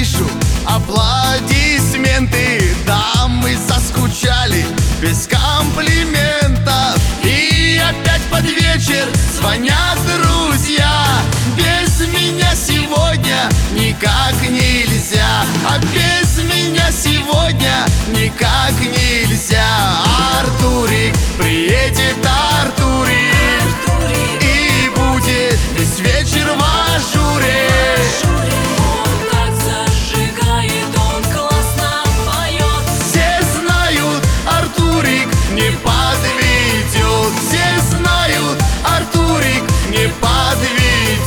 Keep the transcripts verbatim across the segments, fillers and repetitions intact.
слышу аплодисменты. Да, мы заскучали без комплиментов. И опять под вечер звонят друзья. Без меня сегодня никак нельзя. А без меня сегодня никак нельзя. Артурик, приедет Артурик, и будет весь вечер в ажуре. Он так зажигает, он классно поет. Все знают, Артурик не подведет. Все знают, Артурик не подведет.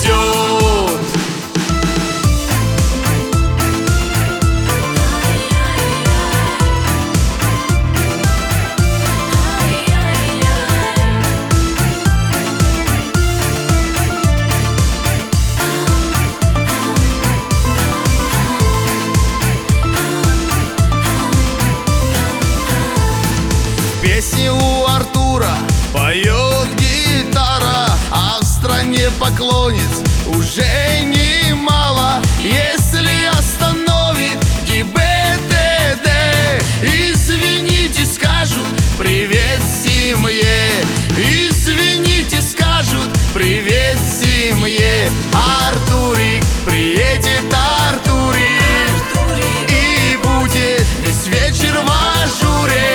Песни у Артура поет гитара, а в стране поклонниц уже немало. Если остановит ГИБДД, извините, скажут привет семье. Извините, скажут привет семье. Артурик, приедет Артурик, и будет весь вечер в ажуре.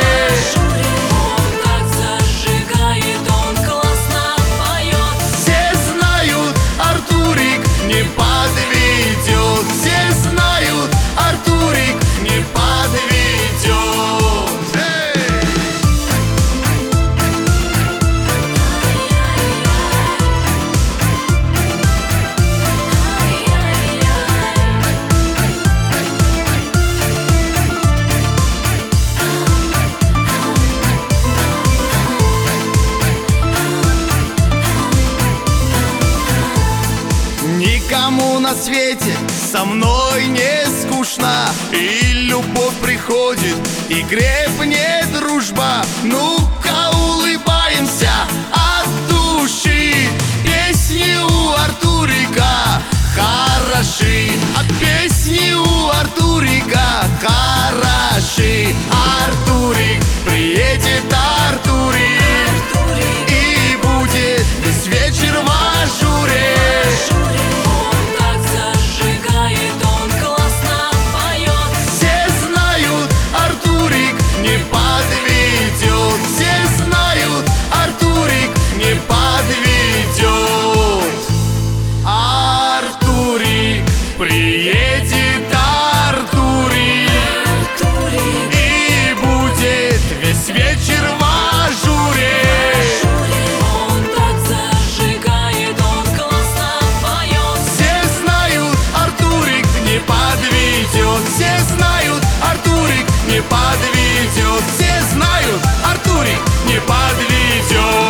Не подведет, все знают, Артурик не подведет. Эй! Никому на свете со мной не скучно, и любовь приходит, и крепнет дружба. Ну-ка улыбаемся от души. Песни у Артурика хороши, а песни у Артурика хороши. Артурик, приедет Артурик, и будет весь вечер в ажуре. Не подведет, все знают, Артурик не подведет. Артурик, приедет Артурик, и будет весь вечер в ажуре. Он так зажигает, он классно поет. Все знают, Артурик не подведет. Все знают, Артурик не подведет. Все знают, Артурик не подведет.